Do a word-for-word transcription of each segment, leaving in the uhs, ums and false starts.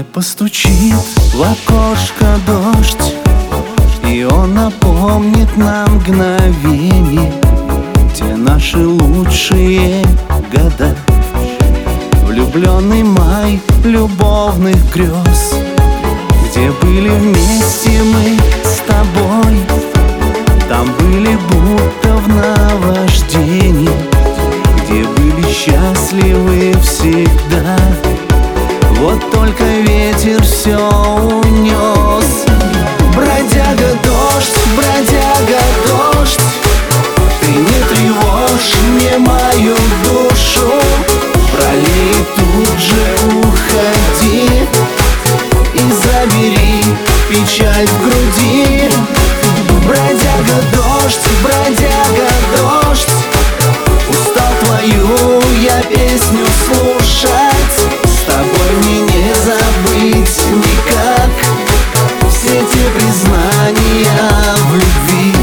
Мне постучит в окошко дождь, и он напомнит нам мгновение, те наши лучшие года. Влюбленный май любовных грез, где были вместе мы с тобой. Там были будто в наваждении, где были счастливы всегда. Вот только ветер все унес. Бродяга дождь, бродяга дождь, ты не тревожь мне мою душу. Пролей, тут же уходи и забери печаль в груди. Бродяга дождь, бродяга дождь, устал твою я песню слушать. С тобой мне не забыть никак все те признания в любви.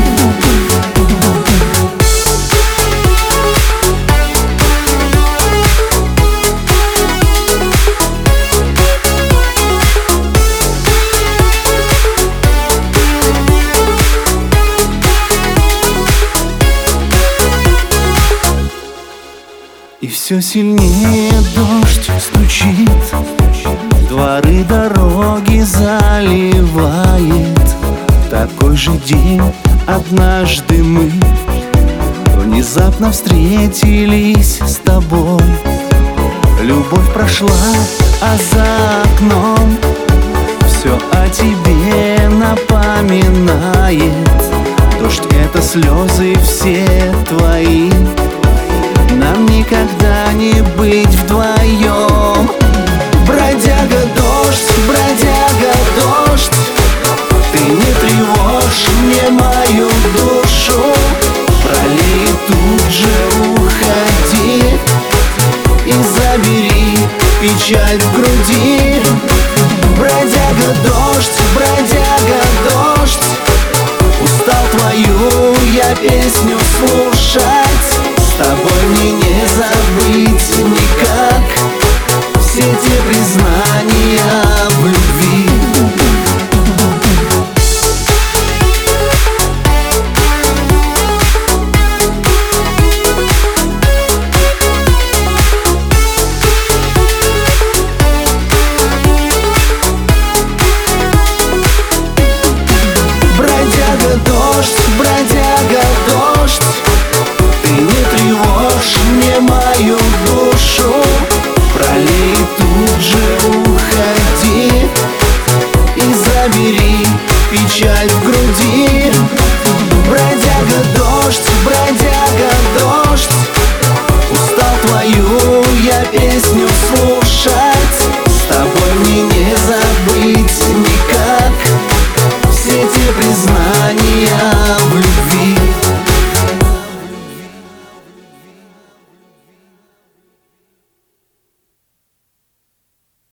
И все сильнее дождь стучит, дворы, дороги заливает. Такой же день однажды мы внезапно встретились с тобой. Любовь прошла, а за окном все о тебе напоминает. Дождь — это слезы все твои, нам никогда не быть вдвоем. Бродяга дождь, бродяга дождь, ты не тревожь мне мою душу. Пролей, тут же уходи и забери печаль в груди. Бродяга дождь, бродяга дождь, устал твою я песню слушать. С тобой мне не